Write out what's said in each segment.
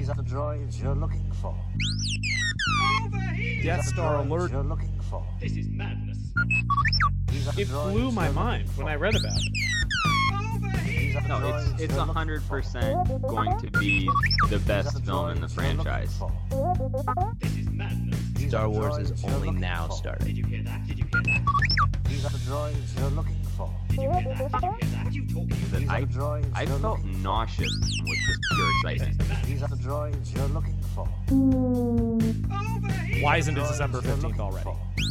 These are the droids you're looking for. Death Star alert. You're looking for. This is madness. It blew my mind when I read about it. No, it's 100% going to be the best film in the franchise. This is madness. Star Wars is only now starting. Did you hear that? Did you hear that? These are the droids you're looking for. Did you hear that? Did you hear that? What are you talking about? These are the droids I you're felt looking for. nauseous with just pure excitement. These are the droids you're looking for. Why isn't it December 15th already?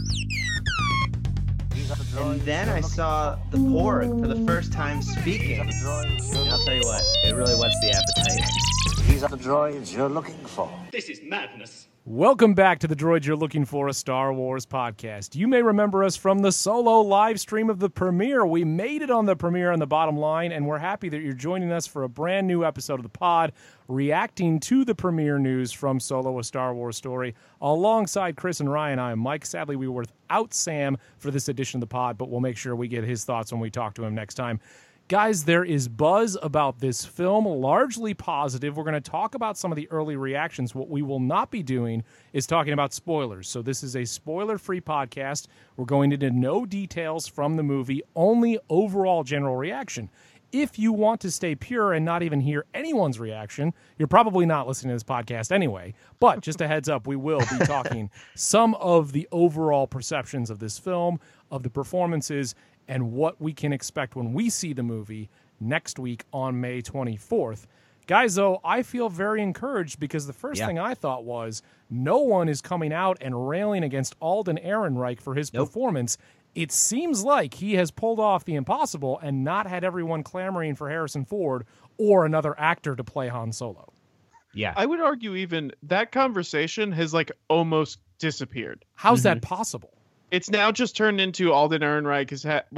These are the droids And then you're I looking saw the Porg for the first time speaking. for. These are the droids you're And I'll looking tell you what, it really whets the appetite. for. These are the droids you're looking for. This is madness. Welcome back to the Droids You're Looking For, a Star Wars podcast. You may remember us from the solo live stream of the premiere. We made it on the premiere on the bottom line, and we're happy that you're joining us for a brand new episode of the pod, reacting to the premiere news from Solo, a Star Wars story. Alongside Chris and Ryan, I am Mike. Sadly, we were without Sam for this edition of the pod, but we'll make sure we get his thoughts when we talk to him next time. Guys, there is buzz about this film, largely positive. We're going to talk about some of the early reactions. What we will not be doing is talking about spoilers. So this is a spoiler-free podcast. We're going into no details from the movie, only overall general reaction. If you want to stay pure and not even hear anyone's reaction, you're probably not listening to this podcast anyway. But just a heads up, we will be talking some of the overall perceptions of this film, of the performances, and what we can expect when we see the movie next week on May 24th. Guys, though, I feel very encouraged because the first thing I thought was no one is coming out and railing against Alden Ehrenreich for his performance. It seems like he has pulled off the impossible and not had everyone clamoring for Harrison Ford or another actor to play Han Solo. Yeah. I would argue even that conversation has almost disappeared. How's that possible? It's now just turned into Alden Ehrenreich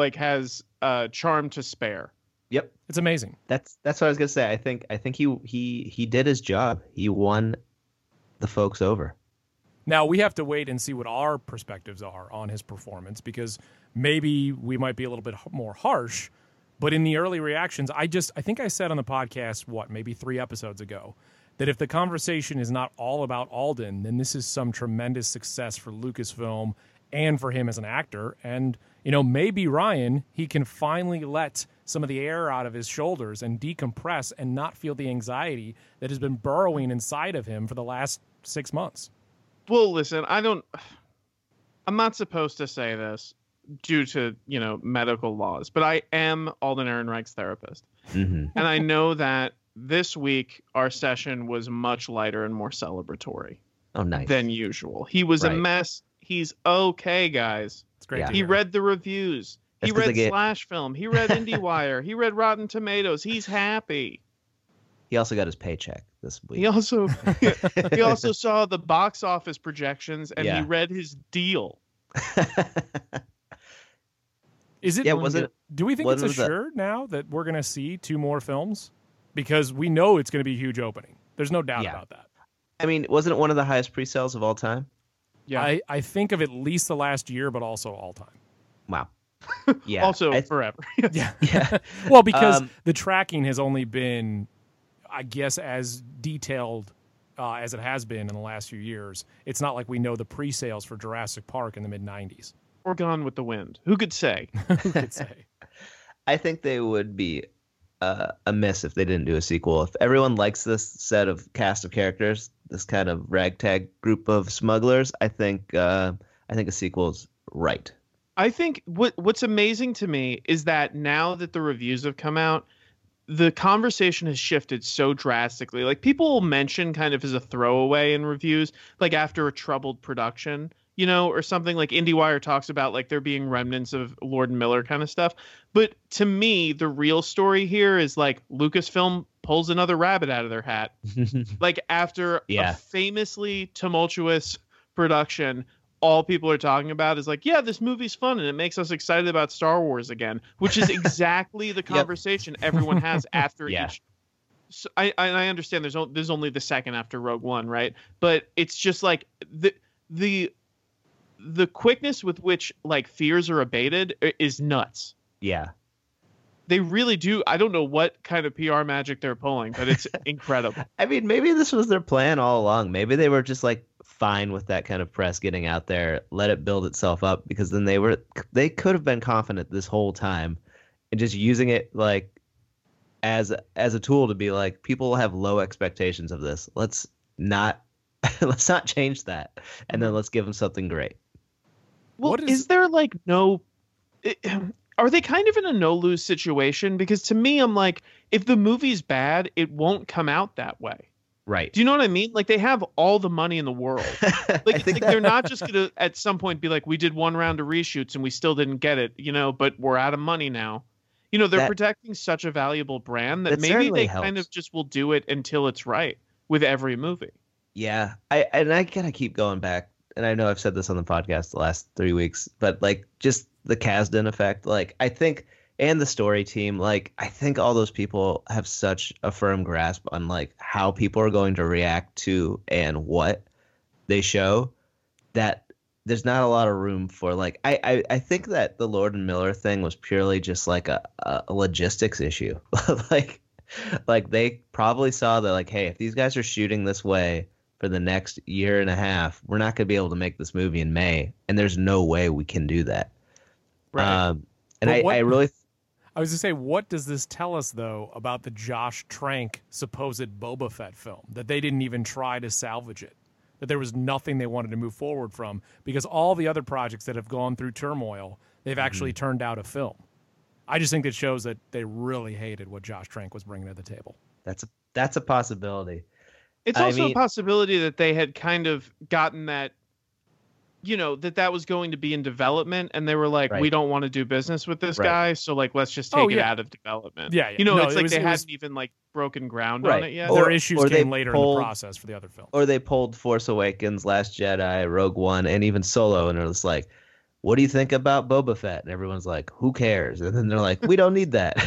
has charm to spare. Yep. It's amazing. That's what I was gonna say. I think he did his job. He won the folks over. Now, we have to wait and see what our perspectives are on his performance because maybe we might be a little bit more harsh, but in the early reactions, I think I said on the podcast, maybe 3 episodes ago, that if the conversation is not all about Alden, then this is some tremendous success for Lucasfilm and for him as an actor. And, maybe Ryan, he can finally let some of the air out of his shoulders and decompress and not feel the anxiety that has been burrowing inside of him for the last 6 months. Well, listen, I'm not supposed to say this due to, medical laws, but I am Alden Ehrenreich's therapist. Mm-hmm. And I know that this week our session was much lighter and more celebratory Oh, nice. than usual. He was a Right. mess. He's okay, guys. It's great Yeah. to He hear. read the reviews. That's He 'cause read they get- Slash Film. He read IndieWire. He read Rotten Tomatoes. He's happy. He also got his paycheck this week. He also he also saw the box office projections and Yeah. he read his deal. Is it? Yeah, was it- Do we think it's was it- assured now that we're going to see 2 more films? Because we know it's going to be a huge opening. There's no doubt Yeah. about that. I mean, wasn't it one of the highest pre-sales of all time? Yeah. I think of at least the last year, but also all time. Wow. Yeah. also I- forever. Yeah. yeah. Well, because Um, the tracking has only been, I guess, as detailed as it has been in the last few years. It's not like we know the pre-sales for Jurassic Park in the mid-90s. Or Gone with the Wind. Who could say? Who could say? I think they would be amiss if they didn't do a sequel. If everyone likes this set of cast of characters, this kind of ragtag group of smugglers, I think a sequel is right. I think what's amazing to me is that now that the reviews have come out, the conversation has shifted so drastically. Like, people will mention kind of as a throwaway in reviews, like after a troubled production, or something like IndieWire talks about like there being remnants of Lord and Miller kind of stuff. But to me, the real story here is like Lucasfilm pulls another rabbit out of their hat. Like after Yeah. a famously tumultuous production, all people are talking about is like, yeah, this movie's fun and it makes us excited about Star Wars again, which is exactly the conversation everyone has after Yeah. each. So I understand there's only the second after Rogue One, right? But it's just like the quickness with which like fears are abated is nuts. Yeah. They really do. I don't know what kind of PR magic they're pulling, but it's incredible. I mean, maybe this was their plan all along. Maybe they were just like fine with that kind of press getting out there, let it build itself up, because then they could have been confident this whole time and just using it like as a tool to be like, people have low expectations of this. Let's not change that, and then let's give them something great. Well, is there like no? Are they kind of in a no-lose situation? Because to me, I'm like, if the movie's bad, it won't come out that way. Right. Do you know what I mean? Like, they have all the money in the world. Like, they're not just going to, at some point, be like, we did one round of reshoots and we still didn't get it, but we're out of money now. They're protecting such a valuable brand that maybe they kind of just will do it until it's right with every movie. Yeah. I kind of keep going back. And I know I've said this on the podcast the last 3 weeks, but like just the Kasdan effect, like I think, and the story team, like I think all those people have such a firm grasp on like how people are going to react to and what they show, that there's not a lot of room for like, I think that the Lord and Miller thing was purely just like a logistics issue. like they probably saw that like, hey, if these guys are shooting this way for the next year and a half, we're not going to be able to make this movie in May, and there's no way we can do that. Right. And I really... I was going to say, what does this tell us, though, about the Josh Trank supposed Boba Fett film? That they didn't even try to salvage it. That there was nothing they wanted to move forward from, because all the other projects that have gone through turmoil, they've actually turned out a film. I just think it shows that they really hated what Josh Trank was bringing to the table. That's a possibility. It's also a possibility that they had kind of gotten that, that was going to be in development, and they were like, we don't want to do business with this guy, so like let's just take it out of development. Yeah. It's like they hadn't even like broken ground on it yet. Their issues came later in the process for the other film. Or they pulled Force Awakens, Last Jedi, Rogue One, and even Solo, and they're just like, what do you think about Boba Fett? And everyone's like, who cares? And then they're like, we don't need that.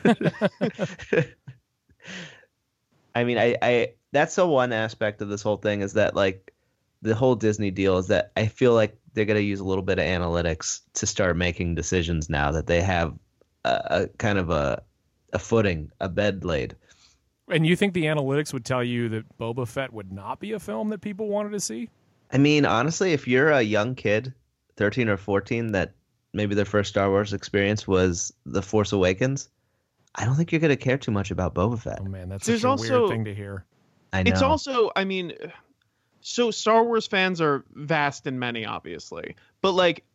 I mean, I that's the one aspect of this whole thing, is that like the whole Disney deal is that I feel like they're going to use a little bit of analytics to start making decisions now that they have a kind of a footing, a bed laid. And you think the analytics would tell you that Boba Fett would not be a film that people wanted to see? I mean, honestly, if you're a young kid, 13 or 14, that maybe their first Star Wars experience was The Force Awakens, I don't think you're going to care too much about Boba Fett. Oh, man, that's such a weird thing to hear. I know. It's also, I mean, so Star Wars fans are vast and many, obviously. But, like,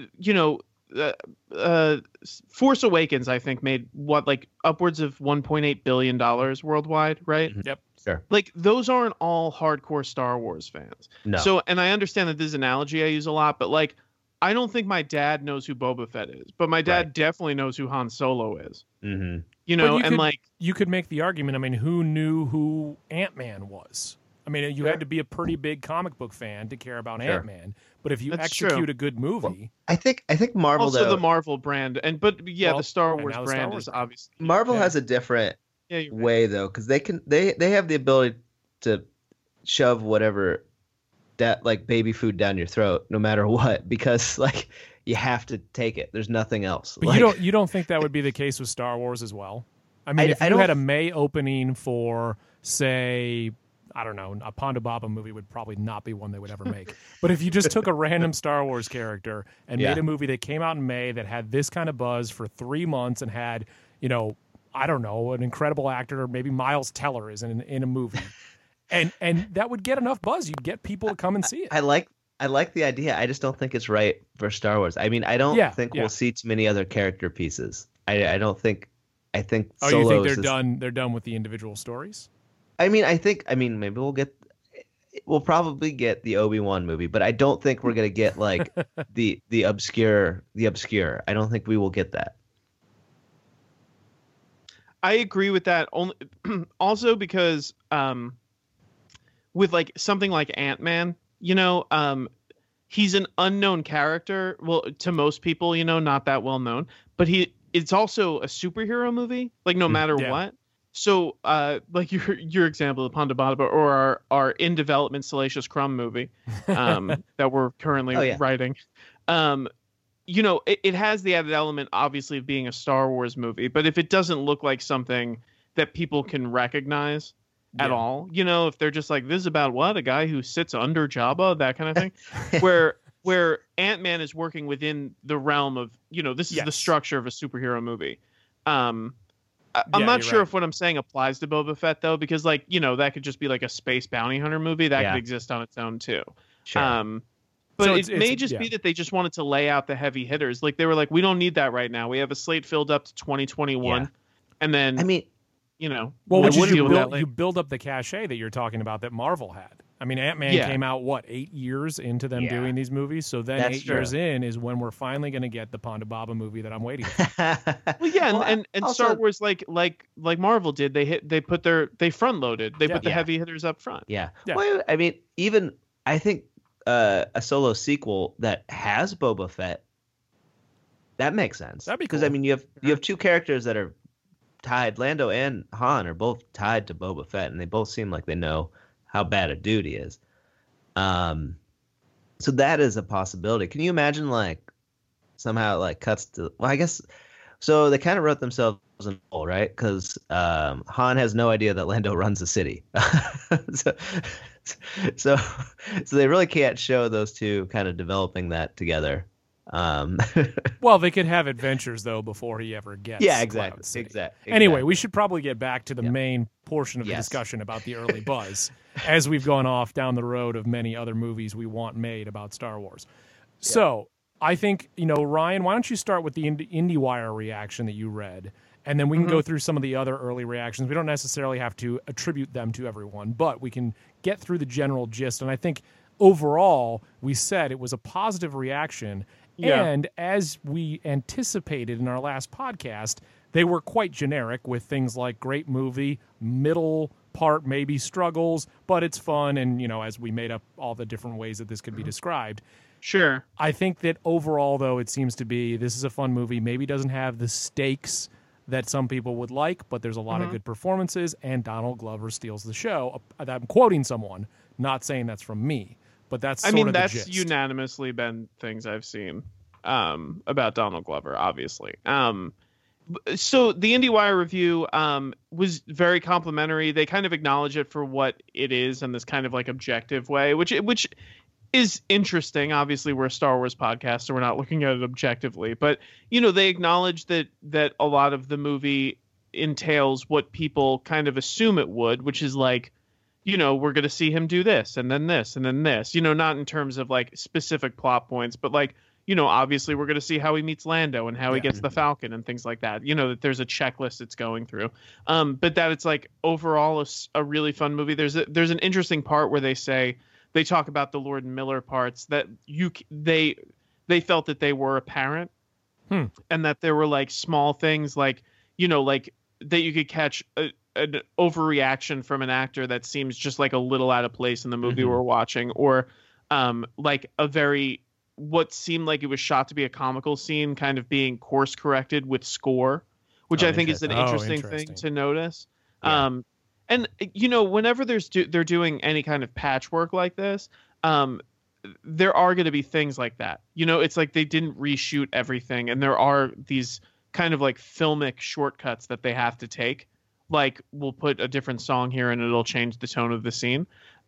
Force Awakens, I think, made, upwards of $1.8 billion worldwide, right? Yep. Sure. Like, those aren't all hardcore Star Wars fans. No. So, and I understand that this is an analogy I use a lot, but, like, I don't think my dad knows who Boba Fett is, but my dad definitely knows who Han Solo is. Mm-hmm. You could make the argument, I mean, who knew who Ant-Man was? I mean, you had to be a pretty big comic book fan to care about Ant-Man, but if you execute a good movie... Well, I think Marvel, also though, the Marvel brand, the Star Wars brand is obviously... Marvel has a different way, though, because they have the ability to shove whatever that like baby food down your throat no matter what, because like you have to take it. There's nothing else. But you don't think that would be the case with Star Wars as well? I mean, if you had a May opening for, say, I don't know, a Ponda Baba movie would probably not be one they would ever make. But if you just took a random Star Wars character and made a movie that came out in May that had this kind of buzz for 3 months and had, I don't know, an incredible actor, or maybe Miles Teller is in a movie. And that would get enough buzz. You'd get people to come and see it. I like the idea. I just don't think it's right for Star Wars. I mean, I don't think we'll see too many other character pieces. I don't think. I think. Oh, Solo you think they're done with the individual stories? I mean, maybe we'll probably get the Obi-Wan movie, but I don't think we're gonna get like the obscure. I don't think we will get that. I agree with that. Also because with like something like Ant-Man, he's an unknown character. Well, to most people, not that well known, but it's also a superhero movie, like no matter what. So, like your example of Ponda Baba or our in development Salacious Crumb movie that we're currently writing. you know, it has the added element, obviously, of being a Star Wars movie. But if it doesn't look like something that people can recognize at all, you know, if they're just like, this is about what, a guy who sits under Jabba, that kind of thing, where Ant-Man is working within the realm of, you know, this is the structure of a superhero movie. I'm not sure if what I'm saying applies to Boba Fett, though, because, like, you know, that could just be like a space bounty hunter movie that could exist on its own too. Sure. But So it may just be that they just wanted to lay out the heavy hitters. Like, they were like, we don't need that right now. We have a slate filled up to 2021. And then, I mean, you know, well, we'll deal with that you later. build up the cachet that you're talking about that Marvel had. I mean, Ant-Man came out, 8 years into them doing these movies? So then That's 8 years in is when we're finally going to get the Ponda Baba movie that I'm waiting for. Well, yeah, and also, Star Wars, like Marvel did, they front loaded. They put the heavy hitters up front. Yeah. Well, I mean, even I think a solo sequel that has Boba Fett, that makes sense. That'd be because cool. I mean, you have two characters that are tied. Lando and Han are both tied to Boba Fett, and they both seem like they know how bad a dude he is. So that is a possibility. Can you imagine, like, somehow it, like, cuts to, well, I guess, so they kind of wrote themselves in a hole, right? Because Han has no idea that Lando runs the city. so they really can't show those two kind of developing that together. Well, they could have adventures, though, before he ever gets Cloud City. Exactly. Anyway, we should probably get back to the main portion of the discussion about the early buzz, as we've gone off down the road of many other movies we want made about Star Wars. So I think, you know, Ryan, why don't you start with the IndieWire reaction that you read, and then we can go through some of the other early reactions. We don't necessarily have to attribute them to everyone, but we can get through the general gist. And I think overall, we said it was a positive reaction. Yeah. And as we anticipated in our last podcast, they were quite generic with things like great movie, middle part maybe struggles, but it's fun. And, you know, as we made up all the different ways that this could be described. Sure. I think that overall, though, it seems to be this is a fun movie. Maybe doesn't have the stakes that some people would like, but there's a lot of good performances, and Donald Glover steals the show. I'm quoting someone, not saying that's from me. But that's sort of the gist. That's unanimously been things I've seen about Donald Glover, obviously. So the IndieWire review was very complimentary. They kind of acknowledge it for what it is in this kind of like objective way, which is interesting. Obviously, we're a Star Wars podcast, so we're not looking at it objectively. But, you know, they acknowledge that a lot of the movie entails what people kind of assume it would, which is like, you know, we're going to see him do this and then this and then this, you know, not in terms of like specific plot points, but like, you know, obviously we're going to see how he meets Lando and how he gets the Falcon and things like that. You know, that there's a checklist it's going through. But that it's like overall a really fun movie. There's an interesting part where they talk about the Lord and Miller parts that they felt that they were apparent and that there were like small things like, you know, like that you could catch an overreaction from an actor that seems just like a little out of place in the movie we're watching, or like what seemed like it was shot to be a comical scene kind of being course corrected with score, which I think is an interesting thing to notice. Yeah. And you know, whenever they're doing any kind of patchwork like this, there are going to be things like that. You know, it's like they didn't reshoot everything, and there are these kind of like filmic shortcuts that they have to take. Like, we'll put a different song here and it'll change the tone of the scene.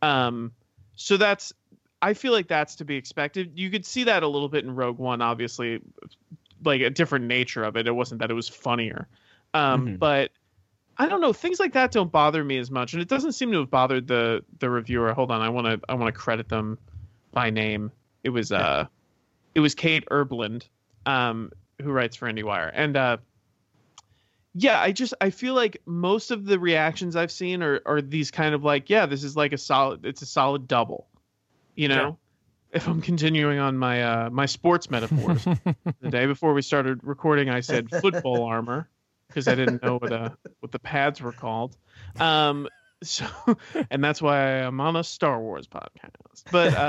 So I feel like that's to be expected. You could see that a little bit in Rogue One, obviously, like a different nature of it. It wasn't that it was funnier. But I don't know. Things like that don't bother me as much. And it doesn't seem to have bothered the reviewer. Hold on. I want to credit them by name. It was Kate Erbland, who writes for IndieWire. And, yeah, I feel like most of the reactions I've seen are these kind of like, yeah, this is like it's a solid double, you know. Yeah. If I'm continuing on my my sports metaphors, the day before we started recording, I said football armor because I didn't know what the pads were called. So, and that's why I'm on a Star Wars podcast.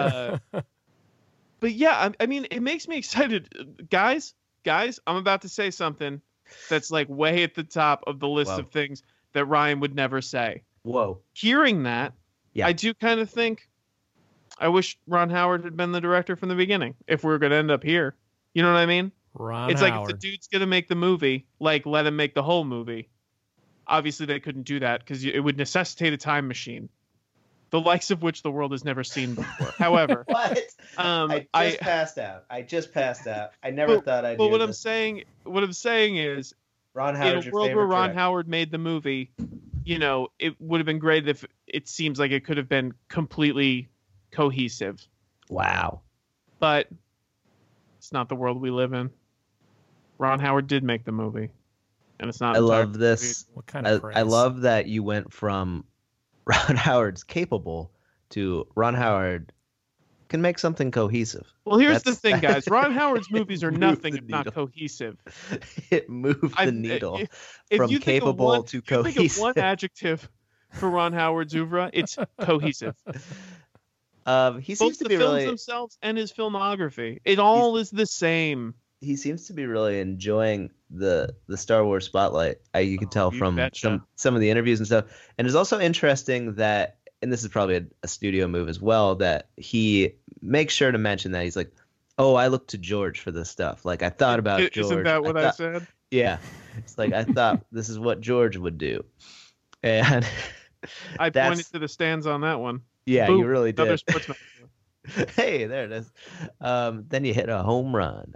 But yeah, I mean, it makes me excited, guys. I'm about to say something that's like way at the top of the list of things that Ryan would never say. Whoa. Hearing that, I do kind of think I wish Ron Howard had been the director from the beginning if we were going to end up here. You know what I mean? Ron It's Howard. like if the dude's gonna make the movie, like let him make the whole movie. Obviously, they couldn't do that because it would necessitate a time machine, the likes of which the world has never seen before. However, What? I passed out. I never thought I'd But hear what I'm this. saying is, Ron in Howard's a your world favorite where Ron director. Howard made the movie, it would have been great if it seems like it could have been completely cohesive. Wow. But it's not the world we live in. Ron Howard did make the movie, and it's not. I love entirely this. What kind of praise? I love that you went from Ron Howard's capable to Ron Howard can make something cohesive. Well, here's the That's- thing, guys. Ron Howard's movies are Move nothing the if not needle. cohesive. It moved I- the needle If from you think of capable one- to if you think of one cohesive. adjective for Ron Howard's oeuvre, it's cohesive. He Both seems to the be films really themselves and his filmography. It all is the same. he seems to be really enjoying the Star Wars spotlight. You can tell you from betcha. some of the interviews and stuff. And it's also interesting that, and this is probably a studio move as well, that he makes sure to mention that he's like, "Oh, I look to George for this stuff. Like I thought about George." Isn't that what I thought- said? Yeah, it's like I thought this is what George would do, and I that's- pointed to the stands on that one. yeah, Boom, you really another did. sportsman. Hey, there it is. Then you hit a home run.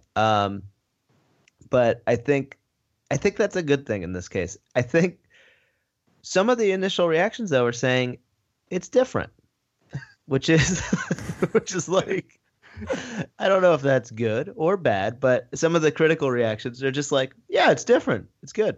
But I think that's a good thing in this case. I think some of the initial reactions though are saying it's different, which is like I don't know if that's good or bad, but some of the critical reactions are just like, yeah, it's different. It's good.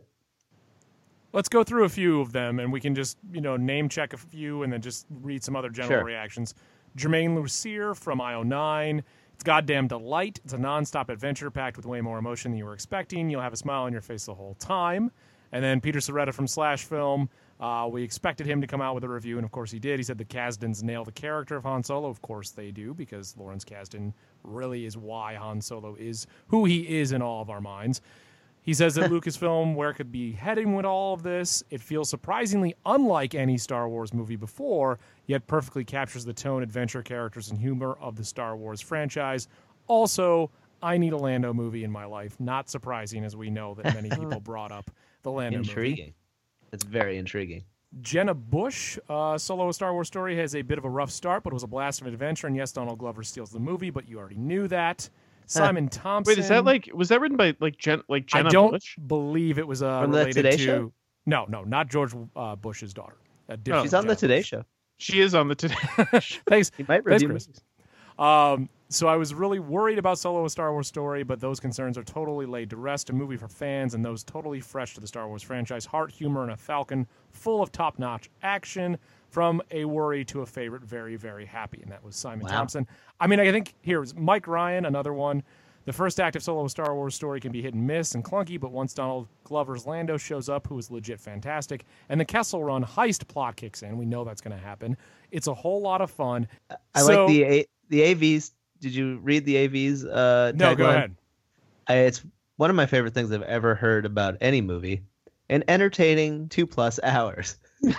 Let's go through a few of them, and we can just name check a few, and then just read some other general Sure. reactions. Jermaine Lucier from IO9. It's goddamn delight. It's a nonstop adventure packed with way more emotion than you were expecting. You'll have a smile on your face the whole time. And then Peter Soretta from Slash Film. We expected him to come out with a review, and of course he did. He said the Kasdans nail the character of Han Solo. Of course they do, because Lawrence Kasdan really is why Han Solo is who he is in all of our minds. He says that Lucasfilm, where it could be heading with all of this, it feels surprisingly unlike any Star Wars movie before, yet perfectly captures the tone, adventure, characters, and humor of the Star Wars franchise. Also, I need a Lando movie in my life. Not surprising, as we know that many people brought up the Lando movie. Intriguing. It's very intriguing. Jenna Bush, Solo: A Star Wars Story, has a bit of a rough start, but it was a blast of an adventure. And yes, Donald Glover steals the movie, but you already knew that. Simon Thompson. Wait, is that was that written by Jenna I don't Bush? believe it was From the related Today to. Show? No, not George Bush's daughter. A different She's on the Jenna Today Bush. Show. She is on the Today. Thanks. He might Thanks, review Chris. movies. So I was really worried about Solo: A Star Wars Story, but those concerns are totally laid to rest. A movie for fans and those totally fresh to the Star Wars franchise. Heart, humor, and a Falcon full of top-notch action. From a worry to a favorite, very, very happy. And that was Simon Wow. Thompson. I mean, I think here's Mike Ryan, another one. The first act of Solo: A Star Wars Story can be hit and miss and clunky, but once Donald Glover's Lando shows up, who is legit fantastic, and the Kessel Run heist plot kicks in, we know that's going to happen. It's a whole lot of fun. I So- like the AVs. Did you read the AVs? No, go tagline? ahead. It's one of my favorite things I've ever heard about any movie. An entertaining 2+ hours.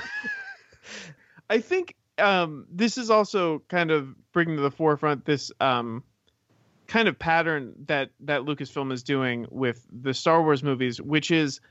I think this is also kind of bringing to the forefront this kind of pattern that Lucasfilm is doing with the Star Wars movies, which is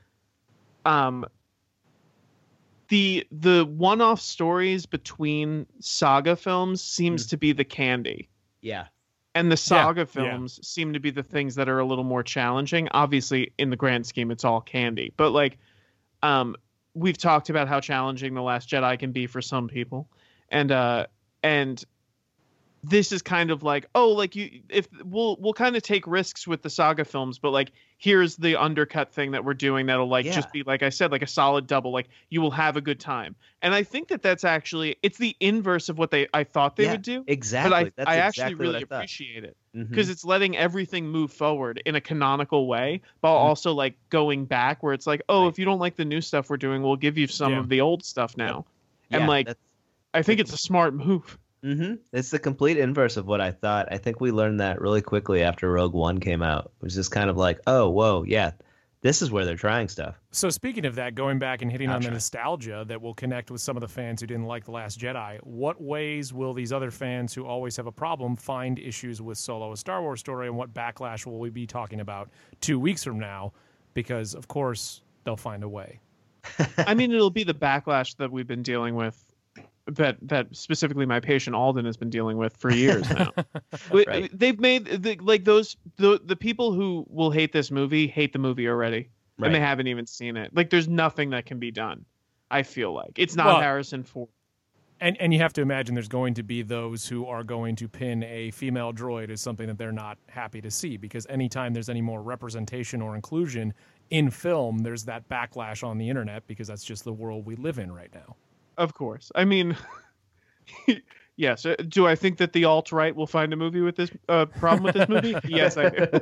the one-off stories between saga films seems to be the candy. Yeah. And the saga yeah. films seem to be the things that are a little more challenging. Obviously, in the grand scheme, it's all candy. But like, we've talked about how challenging The Last Jedi can be for some people, and this is kind of like, oh, like we'll kind of take risks with the saga films, but like here's the undercut thing that we're doing that'll like Yeah. just be, like I said, like a solid double. Like you will have a good time, and I think that's actually it's the inverse of what I thought they Yeah, would do. Exactly. But That's I actually exactly what really I thought. appreciate it Mhm. because it's letting everything move forward in a canonical way, but Mm-hmm. also like going back where it's like, oh, Right. if you don't like the new stuff we're doing, we'll give you some Yeah. of the old stuff now. And Yeah, like, that's- I think it's a smart move. It's the complete inverse of what I thought. I think we learned that really quickly after Rogue One came out. It was just kind of like, oh, whoa, yeah, This is where they're trying stuff. So speaking of that, going back and hitting Not on the trying. nostalgia that will connect with some of the fans who didn't like The Last Jedi, what ways will these other fans who always have a problem find issues with Solo: A Star Wars Story, and what backlash will we be talking about 2 weeks from now? Because, of course, they'll find a way. I mean, it'll be the backlash that we've been dealing with, that specifically my patient Alden has been dealing with for years now. Right. They've made the people who will hate this movie hate the movie already, Right. and they haven't even seen it. Like, there's nothing that can be done. I feel like it's not Well, Harrison Ford. And you have to imagine there's going to be those who are going to pin a female droid as something that they're not happy to see, because anytime there's any more representation or inclusion in film, there's that backlash on the internet, because that's just the world we live in right now. Of course. I mean, yes. Do I think that the alt-right will find a movie with this problem with this movie? Yes, I do.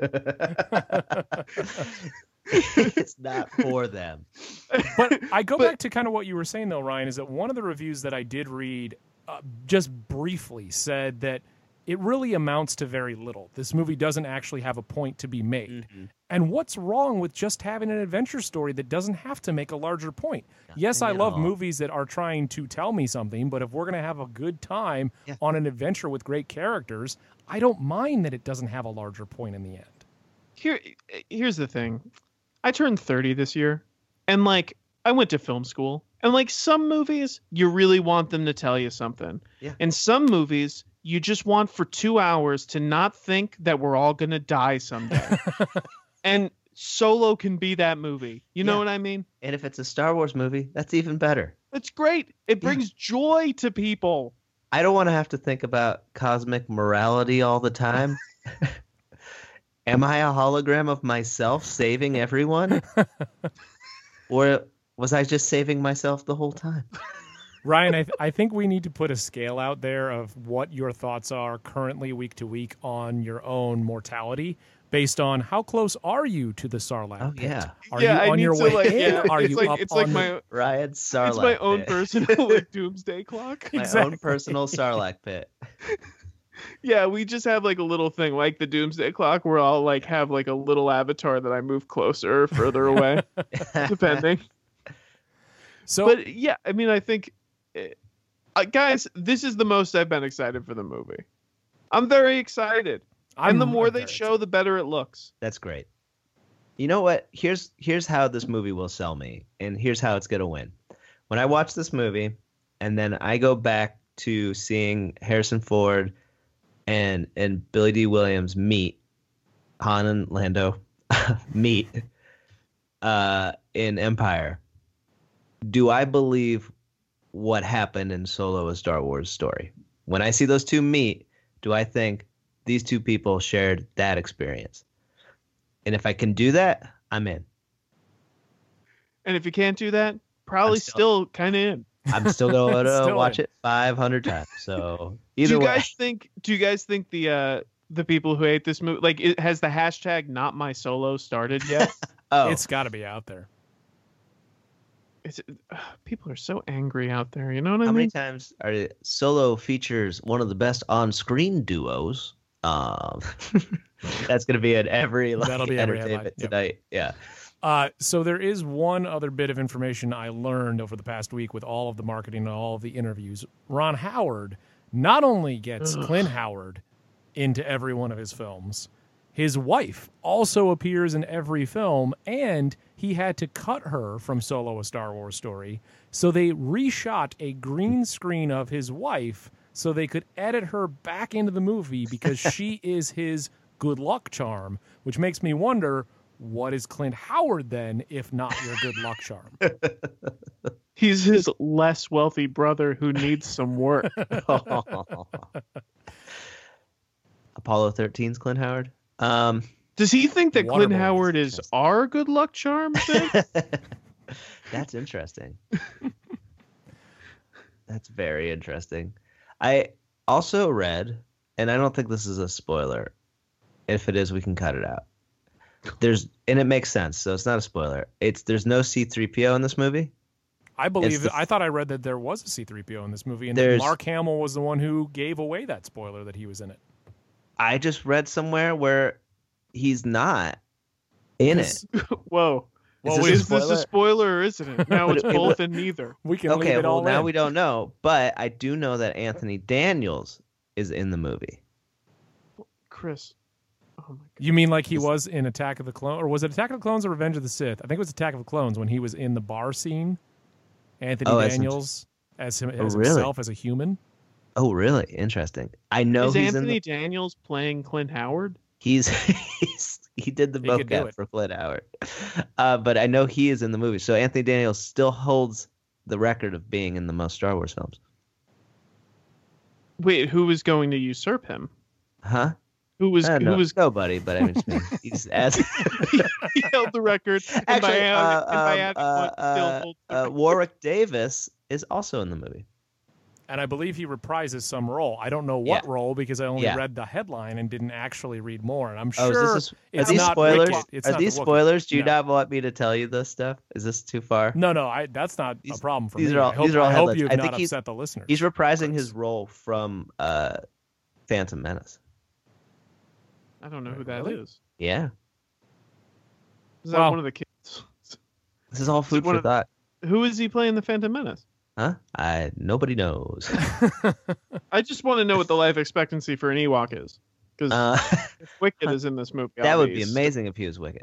It's not for them. But I go back to kind of what you were saying, though, Ryan, is that one of the reviews that I did read just briefly said that it really amounts to very little. This movie doesn't actually have a point to be made. Mm-hmm. And what's wrong with just having an adventure story that doesn't have to make a larger point? Yes, I at love all. movies that are trying to tell me something, but if we're going to have a good time Yeah. on an adventure with great characters, I don't mind that it doesn't have a larger point in the end. Here's the thing. I turned 30 this year, and like I went to film school, and like some movies you really want them to tell you something. Yeah. And some movies you just want for 2 hours to not think that we're all going to die someday. And Solo can be that movie. You know Yeah. what I mean? And if it's a Star Wars movie, that's even better. It's great. It brings joy to people. I don't want to have to think about cosmic morality all the time. Am I a hologram of myself saving everyone? Or was I just saving myself the whole time? Ryan, I think we need to put a scale out there of what your thoughts are currently week to week on your own mortality, based on how close are you to the Sarlacc Oh, pit? yeah. Are Yeah, you I on need your to, way like, in? yeah, Are it's you like- up it's on like the... my- Ryan Sarlacc It's my own pit. personal like doomsday clock. My Exactly. own personal Sarlacc pit. Yeah, we just have like a little thing like the doomsday clock where I'll like have like a little avatar that I move closer or further away, depending. So, But yeah, I mean, I think, guys, this is the most I've been excited for the movie. I'm very excited. And the more they very show, the better it looks. That's great. You know what? Here's how this movie will sell me, and here's how it's gonna win. When I watch this movie, and then I go back to seeing Harrison Ford and Billy D. Williams meet Han and Lando meet in Empire. Do I believe what happened in Solo: A Star Wars Story? When I see those two meet, do I think these two people shared that experience? And if I can do that, I'm in. And if you can't do that, probably I'm still kind of in. I'm still going to Still watch in. it 500 times. So Do either you way, guys think? Do you guys think the people who hate this movie, like, has the hashtag "Not My Solo" started yet? it's got to be out there. People are so angry out there. You know what I how mean? many times are Solo features one of the best on-screen duos? That's going to be at every That'll be every entertainment headline. Yep. tonight. Yeah. So there is one other bit of information I learned over the past week with all of the marketing and all of the interviews. Ron Howard not only gets Clint Howard into every one of his films, his wife also appears in every film, and he had to cut her from Solo: A Star Wars Story. So they reshot a green screen of his wife so they could edit her back into the movie because she is his good luck charm, which makes me wonder, what is Clint Howard then, if not your good luck charm? He's his less wealthy brother who needs some work. Apollo 13's Clint Howard. Does he think that Clint Waterboy. Howard is our good luck charm? Then? That's interesting. That's very interesting. I also read, and I don't think this is a spoiler. If it is, we can cut it out. And it makes sense, so it's not a spoiler. There's no C-3PO in this movie. I believe, It's the- I thought I read that there was a C-3PO in this movie, and that There's- Mark Hamill was the one who gave away that spoiler that he was in it. I just read somewhere where he's not. in it. Whoa. Well, Is Is this a spoiler or isn't it? Now it's It- it both wa- and neither. we can leave Okay, it well all now in. we don't know, but I do know that Anthony Daniels is in the movie. Chris. Oh my god. You mean like he was in Attack of the Clones, or was it Attack of the Clones or Revenge of the Sith? I think it was Attack of the Clones when he was in the bar scene. Anthony Oh, Daniels as really? himself as a human. Oh, really? Interesting. I know Is he's Anthony in. Daniels playing Clint Howard? He did the He could do vocab it. for Clint Howard, but I know he is in the movie. So Anthony Daniels still holds the record of being in the most Star Wars films. Wait, who was going to usurp him? Huh? Who was I don't who know. was Nobody, but I mean, he's as he held the record? And by actually adding one, still holds the record. Warwick Davis is also in the movie. And I believe he reprises some role. I don't know what Yeah. role because I only Yeah. read the headline and didn't actually read more. And I'm Oh, sure is it's are these not spoilers? Wicket. It's Are not these the Wookiee. spoilers? Do you No. not want me to tell you this stuff? Is this too far? No, that's not a These- problem for these me. are all- I hope, these are all I hope headlines. you have I not think he's- upset the listeners. He's reprising Chris. his role from Phantom Menace. I don't know who that Really? is. Yeah, Is that Well- one of the kids? this is all food one for of- thought. Who is he playing the Phantom Menace? Huh? Nobody knows. I just want to know what the life expectancy for an Ewok is. Because if Wicket is in this movie, that I'll would be amazing if he was Wicket.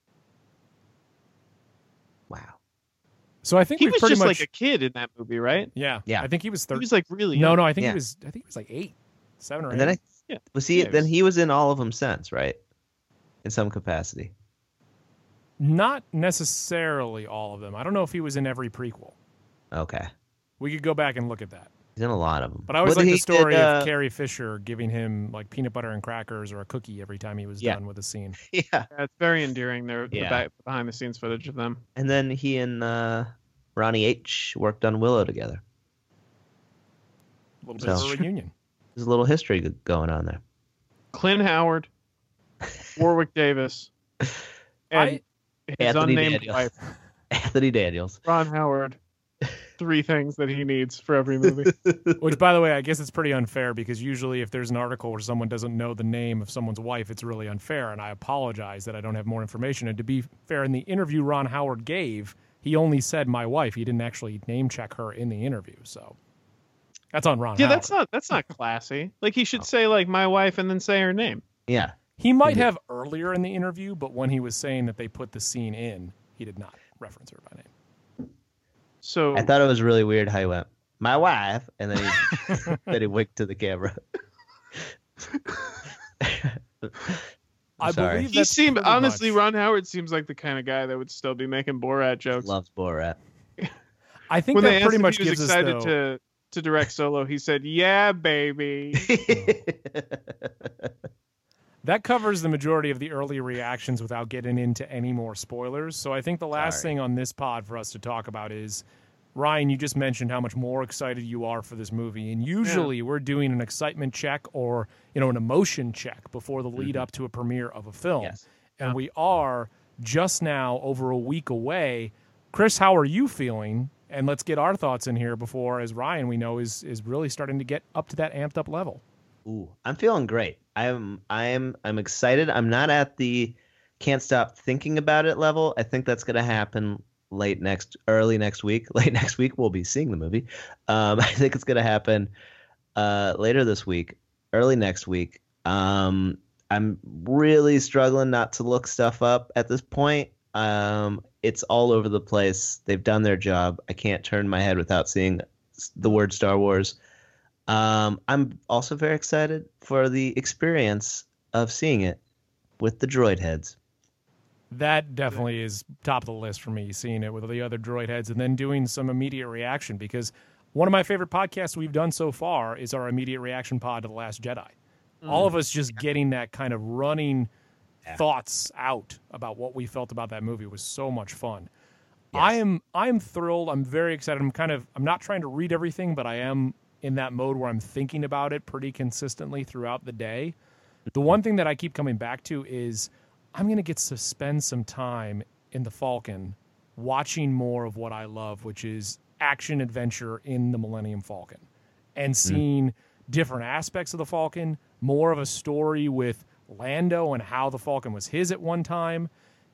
Wow. So I think He we've was pretty just much like a kid in that movie, right? yeah. Yeah. I think he was He 13. was like really No, young. no, I think Yeah. he was like 8, 7 or 8. And then Yeah. was he? Yeah, he Then was- he was in all of them since, right? In some capacity. Not necessarily all of them. I don't know if he was in every prequel. Okay. We could go back and look at that. He's in a lot of them. But I always Well, like he the story did, of Carrie Fisher giving him like peanut butter and crackers or a cookie every time he was Yeah. done with a scene. Yeah. Yeah, it's very endearing. There, Yeah. behind the scenes footage of them. And then he and Ronnie H worked on Willow together. A little bit of So- a reunion. There's a little history going on there. Clint Howard, Warwick Davis, and his Anthony unnamed Daniels. wife, Anthony Daniels. Ron Howard. 3 things that he needs for every movie. Which, by the way, I guess it's pretty unfair because usually if there's an article where someone doesn't know the name of someone's wife, it's really unfair. And I apologize that I don't have more information. And to be fair, in the interview Ron Howard gave, he only said my wife. He didn't actually name check her in the interview. So that's on Ron Yeah, Howard. that's not classy. Like he should say like my wife and then say her name. Yeah. He might have earlier in the interview, but when he was saying that they put the scene in, he did not reference her by name. So I thought it was really weird how he went, my wife, and then he, then he winked to the camera. I Sorry. believe he that's seemed pretty honestly much- Ron Howard seems like the kind of guy that would still be making Borat jokes. Loves Borat. I think When they that asked pretty if much he was gives us excited though, to direct Solo, he said, "Yeah, baby." that covers the majority of the early reactions without getting into any more spoilers. So I think the last Sorry. thing on this pod for us to talk about is Ryan, you just mentioned how much more excited you are for this movie. And usually we're doing an excitement check or, an emotion check before the lead up to a premiere of a film. Yes. And we are just now over a week away. Chris, how are you feeling? And let's get our thoughts in here before, as Ryan, we know, is really starting to get up to that amped up level. Ooh, I'm feeling great. I'm excited. I'm not at the can't stop thinking about it level. I think that's going to happen early next week. Late next week, we'll be seeing the movie. I think it's going to happen later this week, early next week. I'm really struggling not to look stuff up at this point. It's all over the place. They've done their job. I can't turn my head without seeing the word Star Wars. I'm also very excited for the experience of seeing it with the droid heads. That definitely is top of the list for me, seeing it with the other droid heads and then doing some immediate reaction, because one of my favorite podcasts we've done so far is our immediate reaction pod to The Last Jedi. All of us just getting that kind of running thoughts out about what we felt about that movie was so much fun. Yes. I am thrilled. I'm very excited. I'm not trying to read everything, but I am in that mode where I'm thinking about it pretty consistently throughout the day. The one thing that I keep coming back to is I'm going to get to spend some time in the Falcon watching more of what I love, which is action adventure in the Millennium Falcon, and seeing different aspects of the Falcon, more of a story with Lando and how the Falcon was his at one time,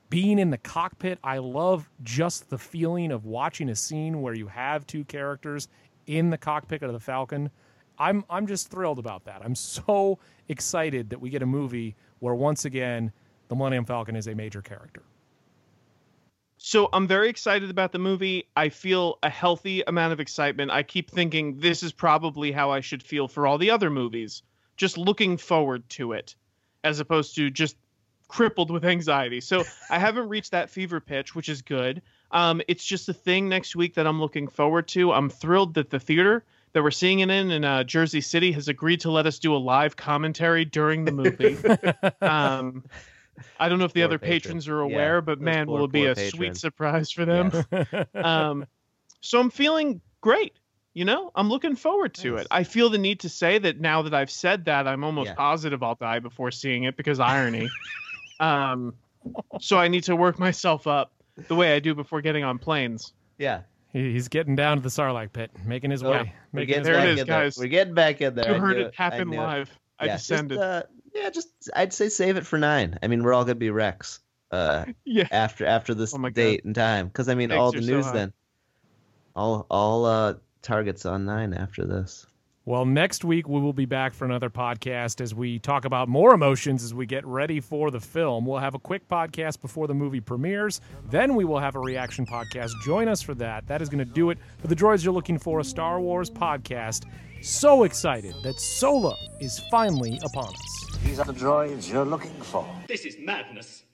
being in the cockpit. I love just the feeling of watching a scene where you have two characters in the cockpit of the Falcon. I'm just thrilled about that. I'm so excited that we get a movie where once again the Millennium Falcon is a major character. So I'm very excited about the movie. I feel a healthy amount of excitement. I keep thinking this is probably how I should feel for all the other movies, just looking forward to it, as opposed to just crippled with anxiety. So I haven't reached that fever pitch, which is good. It's just a thing next week that I'm looking forward to. I'm thrilled that the theater that we're seeing it in Jersey City has agreed to let us do a live commentary during the movie. I don't know if the other patrons are aware, but man, will it be a sweet surprise for them. Yes. So I'm feeling great. I'm looking forward to it. I feel the need to say that now that I've said that, I'm almost positive I'll die before seeing it because irony. So I need to work myself up the way I do before getting on planes. Yeah. He's getting down to the Sarlacc pit, making his way. There it is, guys. We're getting back in there. You heard it happen live. I descended. I'd say save it for 9. I mean, we're all gonna be Rex. After this date and time, because I mean, all the news then, all targets on 9 after this. Well, next week we will be back for another podcast as we talk about more emotions as we get ready for the film. We'll have a quick podcast before the movie premieres. Then we will have a reaction podcast. Join us for that. That is going to do it for the Droids You're Looking For, a Star Wars podcast. So excited that Solo is finally upon us. These are the droids you're looking for. This is madness.